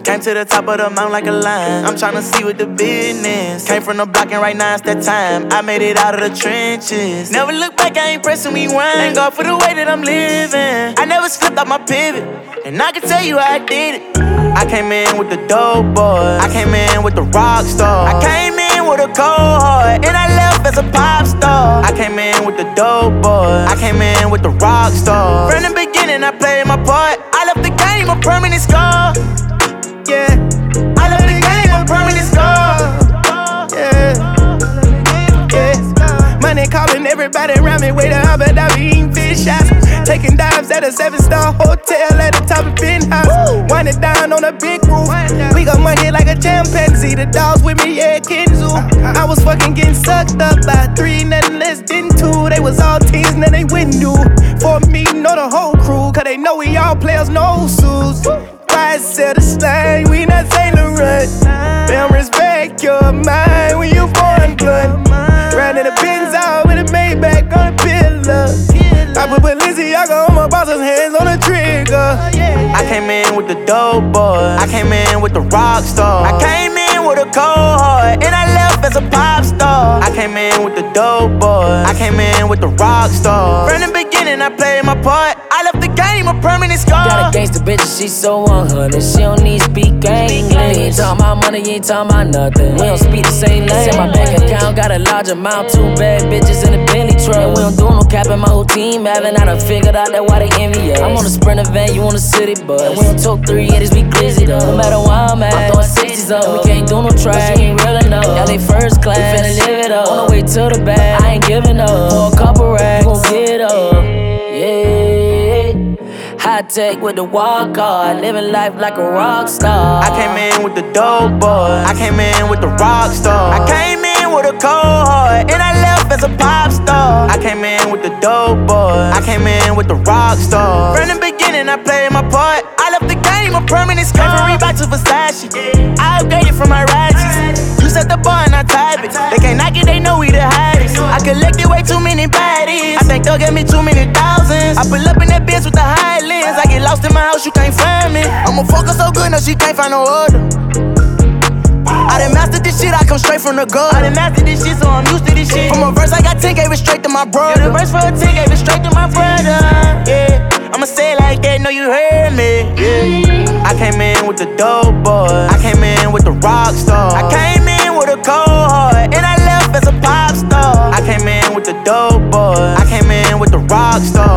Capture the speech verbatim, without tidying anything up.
Came to the top of the mountain like a lion. I'm tryna see what the business. Came from the block and right now it's that time. I made it out of the trenches. Never look back, I ain't pressing rewind. Thank God for the way that I'm living. I never slipped off my pivot, and I can tell you how I did it. I came in with the dope boy. I came in with the rock star. I came in with a cold heart, and I left as a pop star. I came in with the dope boy. I came in with the rock star. From the beginning, I played my part. I left the game a permanent scar. Yeah, I left the game a permanent scar. Yeah, yeah. Money calling everybody around me. Wait up, but I be eating fish shots. Taking dives at a seven-star hotel at the top of penthouse. Wind it down on a big roof. We got money like a chimpanzee. The dogs with me, yeah, Kenzu. I was fucking getting sucked up by three, nothing less than two. They was all teens, now they wouldn't do. For me, know the whole crew, cause they know we all players, no suits. Why sell the slang? We not Saint Laurent. Damn, respect your mind when you born blood. Riding the Benz out with a Maybach on the pillar. I put Balenciaga on my boss's hands on the trigger. I came in with the dope boy. I came in with the rock star. I came in with a cold heart, and I left as a pop star. I came in with the dope boy. I came in with the rock star. From the beginning, I played my part. I left the game a permanent scar. Got a gangsta bitch, she so one hundred. She don't need to speak English. You ain't talking about money, you ain't talking about nothing. We don't speak the same language. My bank account got a large amount. Two bad bitches in a Bentley truck. And we don't do no capping, my whole team having. I done figured out that why they envy us. I'm on a Sprinter van, you on a city bus. And we don't talk three eighties, we glizzy though. No matter where I'm at, I'm throwing sixties up. We can't do no track, you ain't real enough. Y'all they first class, we finna live it up. On the way to the bag, I ain't giving up. For a couple racks, gon' get up. Yeah. High tech with the walk hard, living life like a rock star. I came in with the dope boy. I came in with the rock star. I came in with a cold heart, and I left as a pop star. I came in with the dope boy. I came in with the rock star. From the beginning, I played my part. I left the game a permanent scar. Came from Reebok to Versace. I upgraded from my ratchets. You set the bar and I type it. They can't knock it, they know we the hottest. I collected way too many baddies. I think they'll get me too many thousands. I pull up in that bitch with the high lens. I get lost in my house, you can't find me. I'ma focus so good, no, she can't find no order. I done mastered this shit, I come straight from the gut. I done mastered this shit, so I'm used to this shit. From a verse, I got ten, gave it straight to my brother. Yeah, the verse for a ten, gave it straight to my brother. Yeah, I'ma say it like that, know you heard me. Yeah, I came in with the dope boy. I came in with the rock star. I came in with a cold heart, and I left as a pop star. I came in with the dope boy. I came in with the rock star.